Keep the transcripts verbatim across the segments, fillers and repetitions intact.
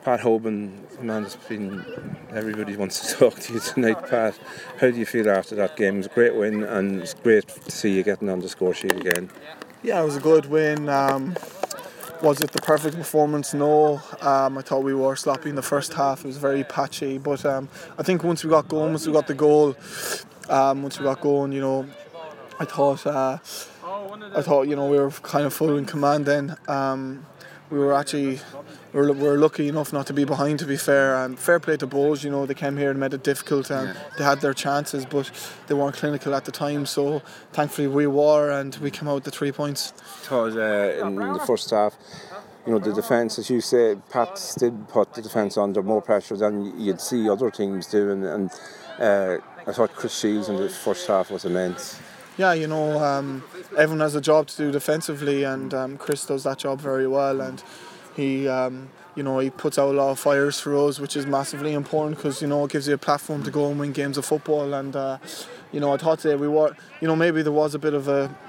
Pat Hoban, man, it's been, everybody wants to talk to you tonight, Pat. How do you feel after that game? It was a great win, and it's great to see you getting on the score sheet again. Yeah, it was a good win. Um, was it the perfect performance? No. Um, I thought we were sloppy in the first half. It was very patchy, but um, I think once we got going, once we got the goal, um, once we got going, you know, I thought, uh, I thought, you know, we were kind of full in command then. Um, we were actually, we were, we were lucky enough not to be behind, to be fair. And fair play to Bohs, you know, they came here and made it difficult, and yeah. they had their chances, but they weren't clinical at the time. So thankfully we were, and we came out with the three points. Because uh, in the first half, you know, the defence, as you say, Pat did put the defence under more pressure than you'd see other teams doing, and uh, I thought Chris Shields in the first half was immense. Yeah, you know, um, everyone has a job to do defensively, and um, Chris does that job very well, and he, um, you know, he puts out a lot of fires for us, which is massively important because, you know, it gives you a platform to go and win games of football. And uh, you know, I thought today we were, you know, maybe there was a bit of a,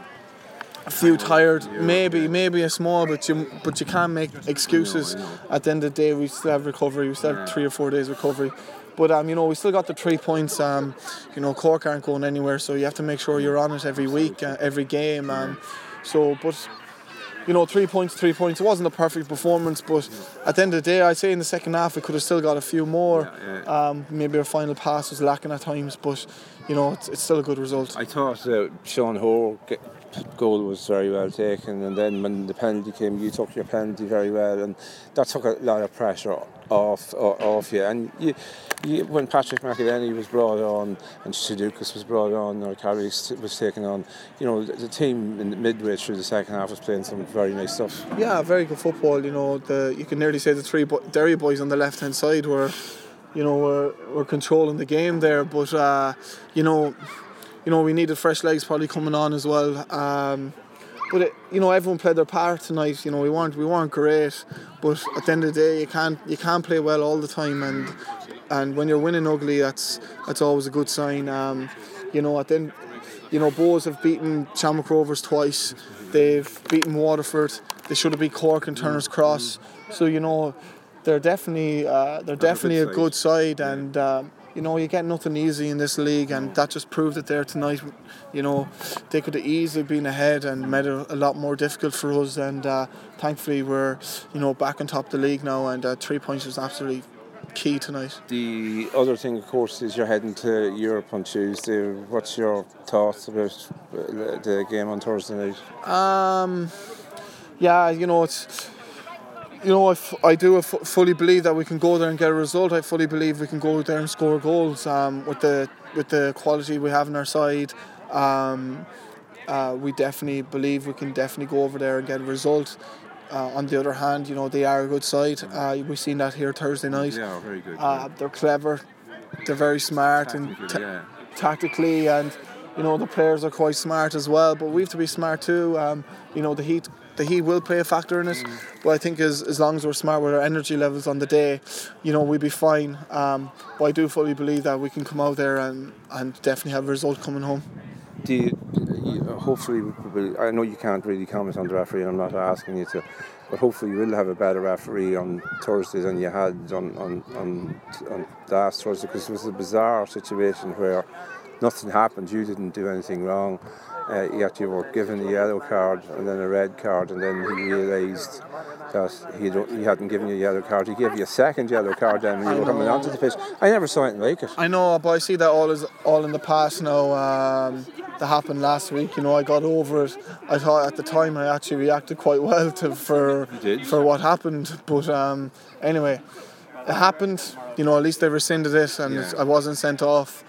a few tired, maybe, maybe a small, but you, but you can't make excuses. At the end of the day, we still have recovery. We still have three or four days recovery. But um, you know, we still got the three points. Um, you know, Cork aren't going anywhere, so you have to make sure you're on it every week, uh, every game. Um, so, but you know, three points, three points. It wasn't a perfect performance, but at the end of the day, I'd say in the second half we could have still got a few more. Yeah, yeah. Um, maybe our final pass was lacking at times, but you know, it's, it's still a good result. I thought uh, Sean Hoare goal was very well taken, and then when the penalty came, you took your penalty very well, and that took a lot of pressure off off you. And you, you, when Patrick McElhenney was brought on and Sudokus was brought on, or Carey was taken on, you know, the, the team in the midway through the second half was playing some very nice stuff. Yeah, very good football. You know, the you can nearly say the three bo- Derry boys on the left hand side were, you know, were, were controlling the game there. But uh, you know, you know, we needed fresh legs probably coming on as well. Um, But it, you know, everyone played their part tonight. You know, we weren't we weren't great, but at the end of the day, you can't you can't play well all the time, and and when you're winning ugly, that's that's always a good sign. Um, you know, at the end, you know, Bohs have beaten Shamrock Rovers twice. They've beaten Waterford. They should have beat Cork and Turner's Cross. So you know, they're definitely uh, they're definitely a good side, and. Um, You know, you get nothing easy in this league, and that just proved it there tonight. You know, they could have easily been ahead and made it a lot more difficult for us, and uh, thankfully we're, you know, back on top of the league now, and uh, three points was absolutely key tonight. The other thing, of course, is you're heading to Europe on Tuesday. What's your thoughts about the game on Thursday night? Um, yeah, you know, it's... You know, I, f- I do f- fully believe that we can go there and get a result. I fully believe we can go there and score goals um, with the with the quality we have on our side. Um, uh, we definitely believe we can definitely go over there and get a result. Uh, on the other hand, you know, they are a good side. Uh, we've seen that here Thursday night. Yeah, very good. Uh, yeah. They're clever. They're very smart and t- yeah. tactically, and you know, the players are quite smart as well. But we have to be smart too. Um, you know, the heat. The heat will play a factor in it, mm. but I think as as long as we're smart with our energy levels on the day, you know, we'll be fine. Um, but I do fully believe that we can come out there and, and definitely have a result coming home. Do you, you, hopefully, I know you can't really comment on the referee, and I'm not asking you to, but hopefully you will have a better referee on Thursday than you had on, on, on, on last Thursday, because it was a bizarre situation where nothing happened, you didn't do anything wrong. Uh, yet you were given a yellow card and then a red card, and then he realised that he, he hadn't given you a yellow card. He gave you a second yellow card then when you were coming onto the pitch. I never saw anything like it. I know, but I see that all is all in the past now. Um, that happened last week. You know, I got over it. I thought at the time I actually reacted quite well to for for what happened. But um, anyway, it happened. You know, at least they rescinded it, and yeah. I wasn't sent off.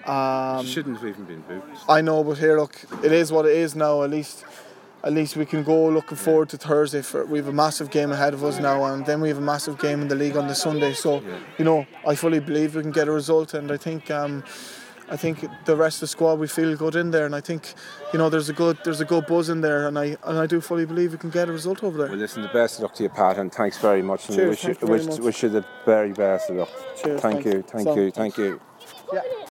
Um, shouldn't have even been booked. I know, but here, look, it is what it is now. At least, at least we can go looking yeah. forward to Thursday. For we have a massive game ahead of us now, and then we have a massive game in the league on the Sunday. So, yeah. you know, I fully believe we can get a result, and I think, um, I think the rest of the squad we feel good in there, and I think, you know, there's a good, there's a good buzz in there, and I and I do fully believe we can get a result over there. Well, listen, the best of luck to you, Pat, and thanks very much. And Cheers, wish, thank you, you wish, very much. wish you the very best of luck. Cheers, thank you, thank so, you, thank you. Yeah.